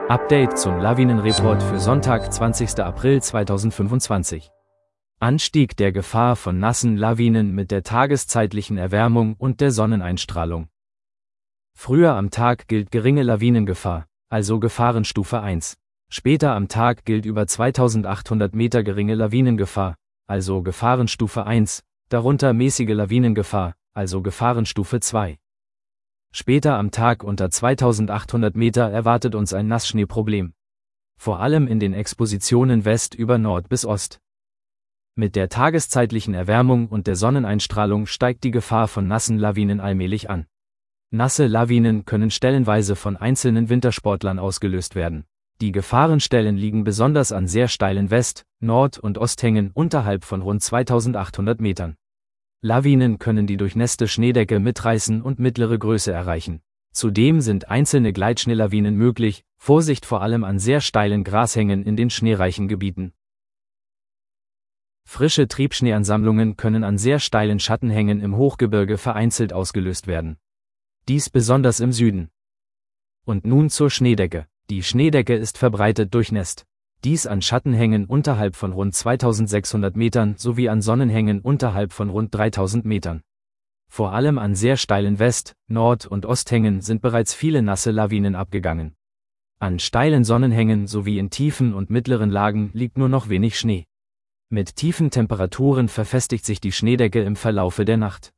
Update zum Lawinenreport für Sonntag, 20. April 2025. Anstieg der Gefahr von nassen Lawinen mit der tageszeitlichen Erwärmung und der Sonneneinstrahlung. Früher am Tag gilt geringe Lawinengefahr, also Gefahrenstufe 1. Später am Tag gilt über 2800 Meter geringe Lawinengefahr, also Gefahrenstufe 1, darunter mäßige Lawinengefahr, also Gefahrenstufe 2. Später am Tag unter 2800 Meter erwartet uns ein Nassschneeproblem. Vor allem in den Expositionen West über Nord bis Ost. Mit der tageszeitlichen Erwärmung und der Sonneneinstrahlung steigt die Gefahr von nassen Lawinen allmählich an. Nasse Lawinen können stellenweise von einzelnen Wintersportlern ausgelöst werden. Die Gefahrenstellen liegen besonders an sehr steilen West-, Nord- und Osthängen unterhalb von rund 2800 Metern. Lawinen können die durchnässte Schneedecke mitreißen und mittlere Größe erreichen. Zudem sind einzelne Gleitschneelawinen möglich, Vorsicht vor allem an sehr steilen Grashängen in den schneereichen Gebieten. Frische Triebschneeansammlungen können an sehr steilen Schattenhängen im Hochgebirge vereinzelt ausgelöst werden. Dies besonders im Süden. Und nun zur Schneedecke. Die Schneedecke ist verbreitet durchnässt. Dies an Schattenhängen unterhalb von rund 2600 Metern sowie an Sonnenhängen unterhalb von rund 3000 Metern. Vor allem an sehr steilen West-, Nord- und Osthängen sind bereits viele nasse Lawinen abgegangen. An steilen Sonnenhängen sowie in tiefen und mittleren Lagen liegt nur noch wenig Schnee. Mit tiefen Temperaturen verfestigt sich die Schneedecke im Verlaufe der Nacht.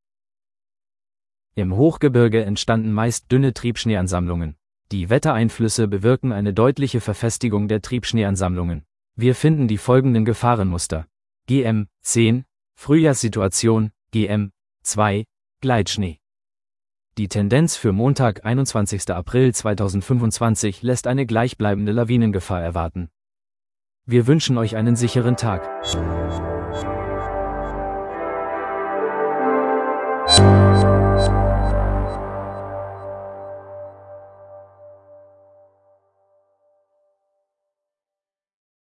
Im Hochgebirge entstanden meist dünne Triebschneeansammlungen. Die Wettereinflüsse bewirken eine deutliche Verfestigung der Triebschneeansammlungen. Wir finden die folgenden Gefahrenmuster. GM 10, Frühjahrssituation, GM 2, Gleitschnee. Die Tendenz für Montag, 21. April 2025 lässt eine gleichbleibende Lawinengefahr erwarten. Wir wünschen euch einen sicheren Tag.